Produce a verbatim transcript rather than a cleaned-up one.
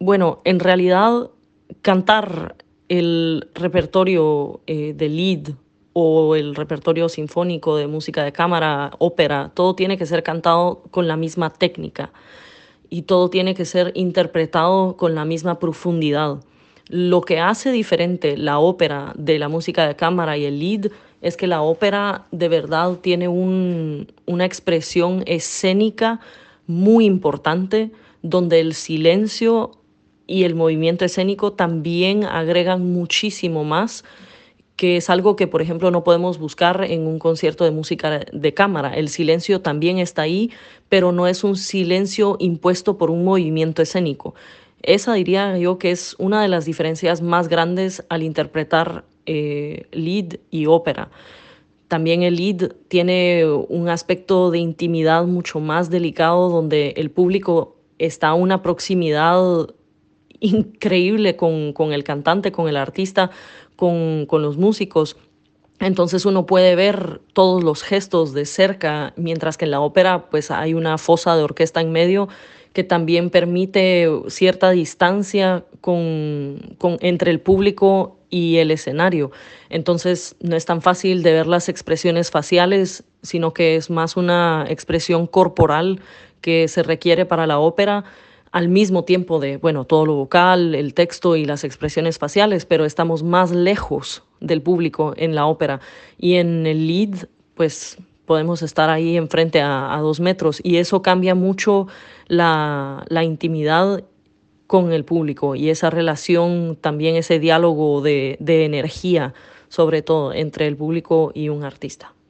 Bueno, en realidad, cantar el repertorio eh, de Lied o el repertorio sinfónico de música de cámara, ópera, todo tiene que ser cantado con la misma técnica y todo tiene que ser interpretado con la misma profundidad. Lo que hace diferente la ópera de la música de cámara y el Lied es que la ópera de verdad tiene un- una expresión escénica muy importante, donde el silencio y el movimiento escénico también agregan muchísimo más, que es algo que, por ejemplo, no podemos buscar en un concierto de música de cámara. El silencio también está ahí, pero no es un silencio impuesto por un movimiento escénico. Esa diría yo que es una de las diferencias más grandes al interpretar eh, Lied y ópera. También el Lied tiene un aspecto de intimidad mucho más delicado, donde el público está a una proximidad increíble con, con el cantante, con el artista, con, con los músicos. Entonces uno puede ver todos los gestos de cerca, mientras que en la ópera pues hay una fosa de orquesta en medio que también permite cierta distancia con, con- entre el público y el escenario. Entonces no es tan fácil de ver las expresiones faciales, sino que es más una expresión corporal que se requiere para la ópera, al mismo tiempo de, bueno, todo lo vocal, el texto y las expresiones faciales, pero estamos más lejos del público en la ópera. Y en el Lied, pues podemos estar ahí enfrente a, a dos metros y eso cambia mucho la, la intimidad con el público y esa relación, también ese diálogo de, de energía, sobre todo entre el público y un artista.